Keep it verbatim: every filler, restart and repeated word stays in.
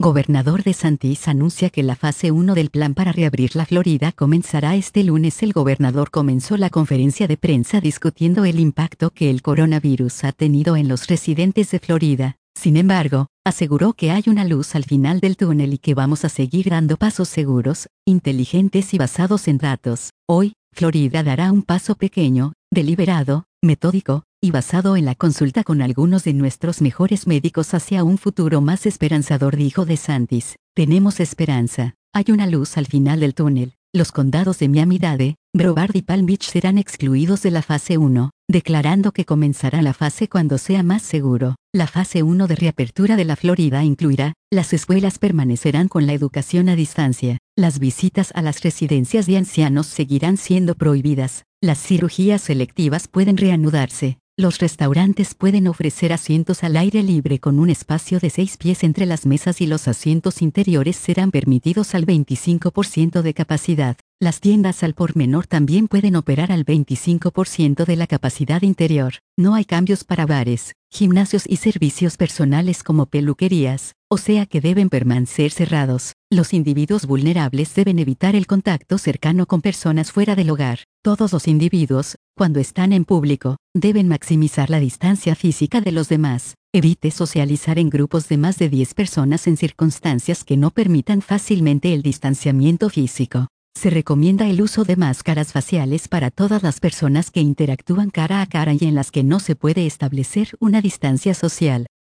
Gobernador DeSantis anuncia que la fase uno del plan para reabrir la Florida comenzará este lunes. El gobernador comenzó la conferencia de prensa discutiendo el impacto que el coronavirus ha tenido en los residentes de Florida. Sin embargo, aseguró que hay una luz al final del túnel y que vamos a seguir dando pasos seguros, inteligentes y basados en datos. Hoy, Florida dará un paso pequeño, deliberado, metódico, y basado en la consulta con algunos de nuestros mejores médicos hacia un futuro más esperanzador, dijo DeSantis. Tenemos esperanza. Hay una luz al final del túnel. Los condados de Miami-Dade, Broward y Palm Beach serán excluidos de la fase uno, declarando que comenzará la fase cuando sea más seguro. La fase uno de reapertura de la Florida incluirá: las escuelas permanecerán con la educación a distancia, las visitas a las residencias de ancianos seguirán siendo prohibidas, las cirugías selectivas pueden reanudarse, los restaurantes pueden ofrecer asientos al aire libre con un espacio de seis pies entre las mesas y los asientos interiores serán permitidos al veinticinco por ciento de capacidad. Las tiendas al por menor también pueden operar al veinticinco por ciento de la capacidad interior. No hay cambios para bares, gimnasios y servicios personales como peluquerías, o sea que deben permanecer cerrados. Los individuos vulnerables deben evitar el contacto cercano con personas fuera del hogar. Todos los individuos, cuando están en público, deben maximizar la distancia física de los demás. Evite socializar en grupos de más de diez personas en circunstancias que no permitan fácilmente el distanciamiento físico. Se recomienda el uso de máscaras faciales para todas las personas que interactúan cara a cara y en las que no se puede establecer una distancia social.